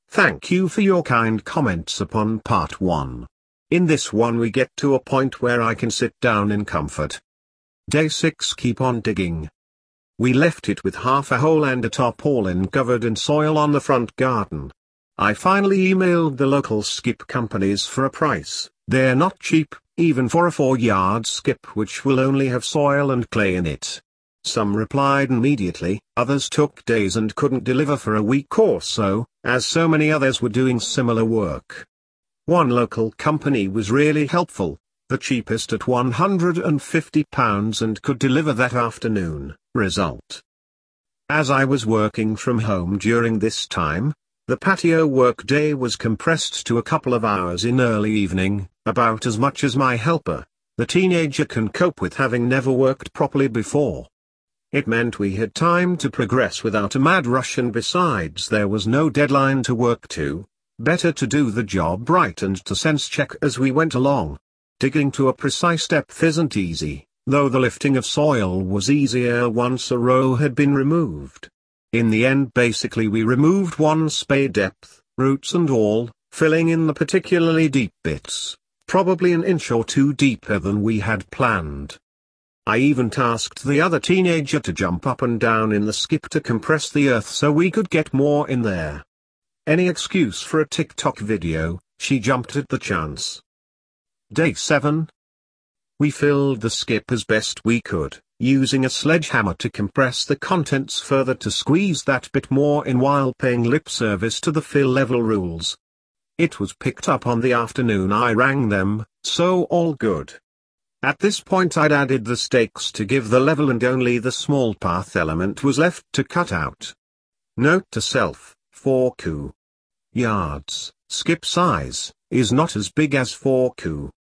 Thank you for your kind comments upon part 1. In this one we get to a point where I can sit down in comfort. Day 6. Keep on digging. We left it with half a hole and a tarpaulin covered in soil on the front garden. I finally emailed the local skip companies for a price. They're not cheap, even for a 4-yard skip which will only have soil and clay in it. Some replied immediately, others took days and couldn't deliver for a week or so, as so many others were doing similar work. One local company was really helpful, the cheapest at £150 and could deliver that afternoon. Result: as I was working from home during this time, the patio work day was compressed to a couple of hours in early evening, about as much as my helper, the teenager, can cope with, having never worked properly before. It meant we had time to progress without a mad rush, and besides there was no deadline to work to. Better to do the job right and to sense check as we went along. Digging to a precise depth isn't easy, though the lifting of soil was easier once a row had been removed. In the end basically we removed 1 spade depth, roots and all, filling in the particularly deep bits, probably an inch or 2 deeper than we had planned. I even tasked the other teenager to jump up and down in the skip to compress the earth so we could get more in there. Any excuse for a TikTok video, she jumped at the chance. Day 7. We filled the skip as best we could, using a sledgehammer to compress the contents further to squeeze that bit more in while paying lip service to the fill level rules. It was picked up on the afternoon I rang them, so all good. At this point I'd added the stakes to give the level and only the small path element was left to cut out. Note to self: 4 yards, skip size, is not as big as 4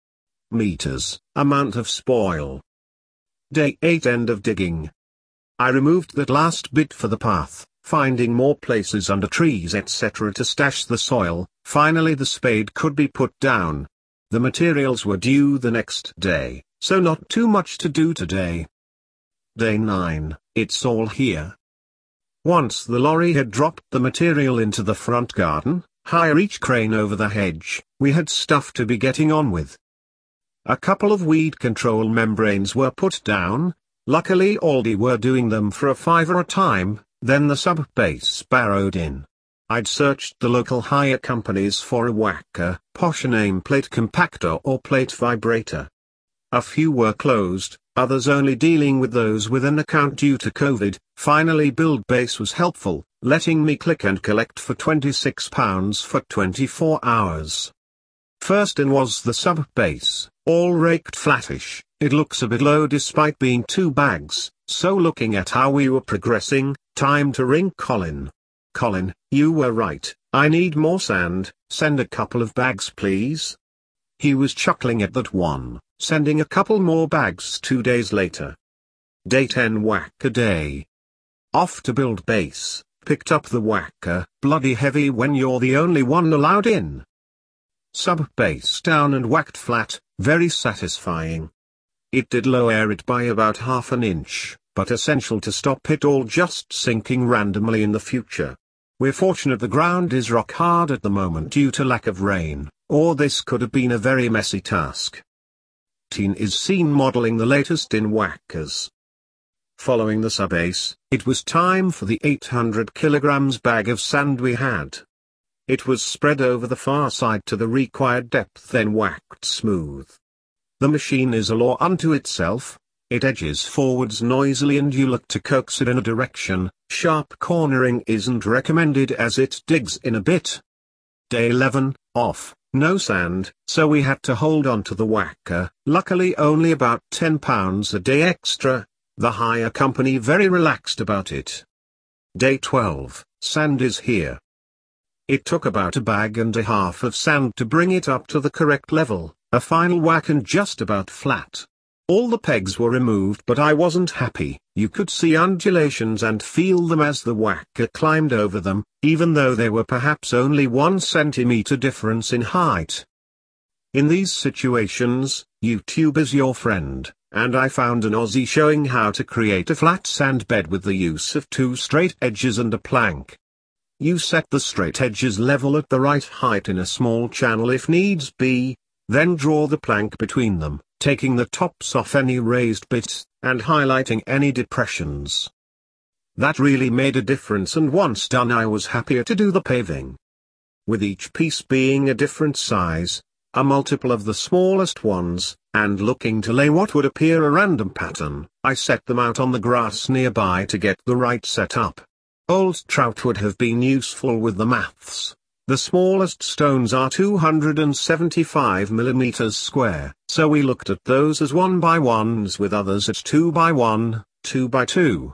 meters, amount of spoil. Day 8. End of digging. I removed that last bit for the path, finding more places under trees etc. to stash the soil. Finally the spade could be put down. The materials were due the next day, so not too much to do today. Day 9. It's all here. Once the lorry had dropped the material into the front garden, higher each crane over the hedge, we had stuff to be getting on with. A couple of weed control membranes were put down. Luckily Aldi were doing them for a £5 a time, then the sub-base barrowed in. I'd searched the local hire companies for a Wacker, Posh nameplate compactor or plate vibrator. A few were closed, others only dealing with those with an account due to COVID. Finally BuildBase was helpful, letting me click and collect for £26 for 24 hours. First in was the sub-base, all raked flattish. It looks a bit low despite being 2 bags, so looking at how we were progressing, time to ring Colin. Colin, you were right, I need more sand, send a couple of bags please. He was chuckling at that one, sending a couple more bags 2 days later. Day 10. Wacker day. Off to BuildBase, picked up the Wacker, bloody heavy when you're the only one allowed in. Sub-base down and whacked flat, very satisfying. It did lower it by about half an inch, but essential to stop it all just sinking randomly in the future. We're fortunate the ground is rock hard at the moment due to lack of rain, or this could have been a very messy task. Teen is seen modeling the latest in Wackers. Following the sub-base, it was time for the 800 kilograms bag of sand we had. It was spread over the far side to the required depth then whacked smooth. The machine is a law unto itself. It edges forwards noisily and you look to coax it in a direction. Sharp cornering isn't recommended as it digs in a bit. Day 11, off, no sand, so we had to hold on to the Wacker, luckily only about £10 a day extra. The hire company very relaxed about it. Day 12, sand is here. It took about a bag and a half of sand to bring it up to the correct level, a final whack and just about flat. All the pegs were removed but I wasn't happy. You could see undulations and feel them as the Wacker climbed over them, even though there were perhaps only 1 centimeter difference in height. In these situations, YouTube is your friend, and I found an Aussie showing how to create a flat sand bed with the use of 2 straight edges and a plank. You set the straight edges level at the right height in a small channel if needs be, then draw the plank between them, taking the tops off any raised bits, and highlighting any depressions. That really made a difference, and once done I was happier to do the paving. With each piece being a different size, a multiple of the smallest ones, and looking to lay what would appear a random pattern, I set them out on the grass nearby to get the right setup. Old Trout would have been useful with the maths. The smallest stones are 275 mm square, so we looked at those as 1x1s with others at 2x1, 2x2,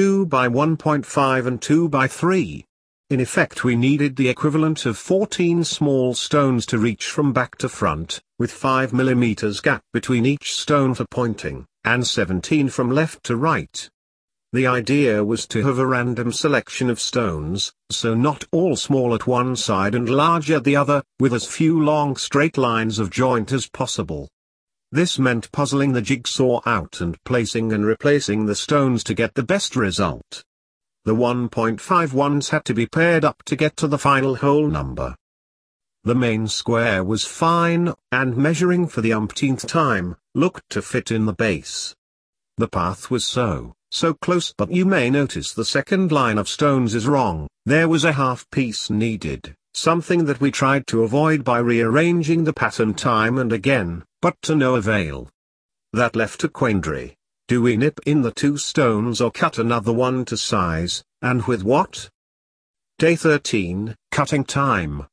2x1.5 and 2x3. In effect we needed the equivalent of 14 small stones to reach from back to front, with 5 mm gap between each stone for pointing, and 17 from left to right. The idea was to have a random selection of stones, so not all small at one side and large at the other, with as few long straight lines of joint as possible. This meant puzzling the jigsaw out and placing and replacing the stones to get the best result. The 1.5 ones had to be paired up to get to the final whole number. The main square was fine, and measuring for the umpteenth time, looked to fit in the base. The path was so close, but you may notice the second line of stones is wrong. There was a half piece needed, something that we tried to avoid by rearranging the pattern time and again, but to no avail. That left a quandary. Do we nip in the 2 stones or cut another one to size, and with what? Day 13, cutting time.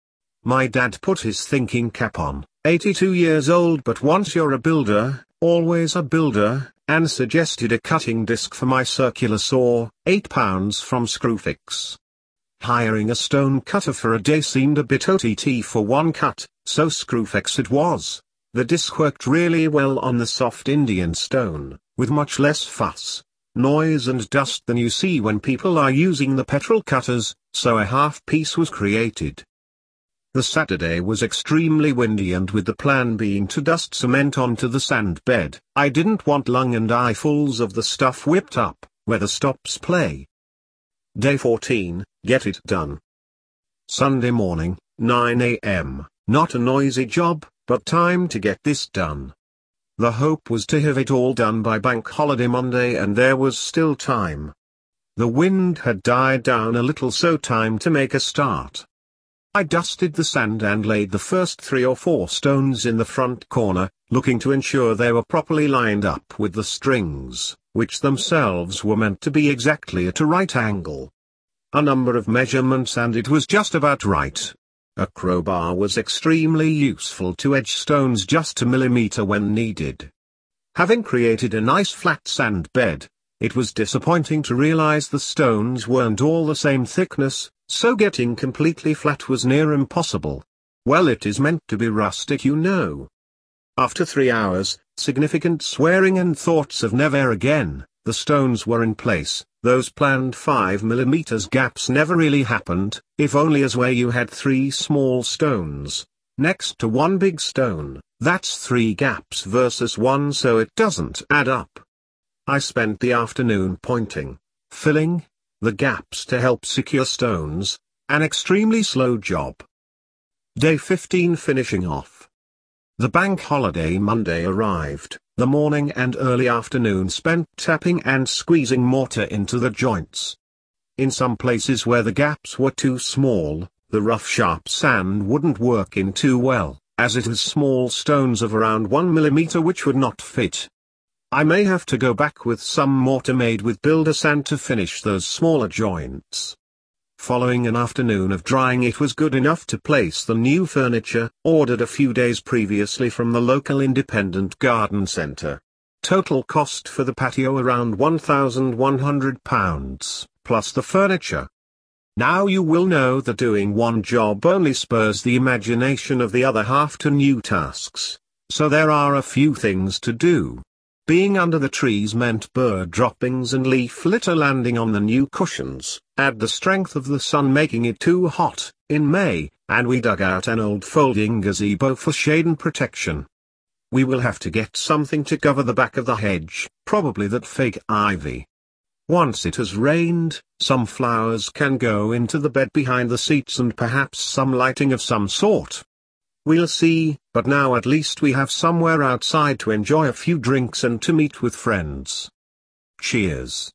My dad put his thinking cap on, 82 years old, but once you're a builder, always a builder, and suggested a cutting disc for my circular saw, £8 from Screwfix. Hiring a stone cutter for a day seemed a bit OTT for one cut, so Screwfix it was. The disc worked really well on the soft Indian stone, with much less fuss, noise and dust than you see when people are using the petrol cutters, so a half piece was created. The Saturday was extremely windy, and with the plan being to dust cement onto the sand bed, I didn't want lung and eyefuls of the stuff whipped up, where the stops play. Day 14, get it done. Sunday morning, 9 a.m., not a noisy job, but time to get this done. The hope was to have it all done by Bank Holiday Monday, and there was still time. The wind had died down a little, so time to make a start. I dusted the sand and laid the first 3 or 4 stones in the front corner, looking to ensure they were properly lined up with the strings, which themselves were meant to be exactly at a right angle. A number of measurements and it was just about right. A crowbar was extremely useful to edge stones just a millimeter when needed. Having created a nice flat sand bed, it was disappointing to realize the stones weren't all the same thickness, so getting completely flat was near impossible. Well, it is meant to be rustic, you know. After 3 hours, significant swearing and thoughts of never again, the stones were in place. Those planned 5 mm gaps never really happened, if only as where you had 3 small stones next to one big stone. That's 3 gaps versus 1, so it doesn't add up. I spent the afternoon pointing, filling the gaps to help secure stones, an extremely slow job. Day 15 finishing off. The Bank Holiday Monday arrived. The morning and early afternoon spent tapping and squeezing mortar into the joints. In some places where the gaps were too small, the rough sharp sand wouldn't work in too well, as it was small stones of around 1 mm which would not fit. I may have to go back with some mortar made with builder sand to finish those smaller joints. Following an afternoon of drying, it was good enough to place the new furniture, ordered a few days previously from the local independent garden centre. Total cost for the patio around £1,100, plus the furniture. Now you will know that doing one job only spurs the imagination of the other half to new tasks, so there are a few things to do. Being under the trees meant bird droppings and leaf litter landing on the new cushions. Add the strength of the sun making it too hot in May, and we dug out an old folding gazebo for shade and protection. We will have to get something to cover the back of the hedge, probably that fake ivy. Once it has rained, some flowers can go into the bed behind the seats and perhaps some lighting of some sort. We'll see, but now at least we have somewhere outside to enjoy a few drinks and to meet with friends. Cheers.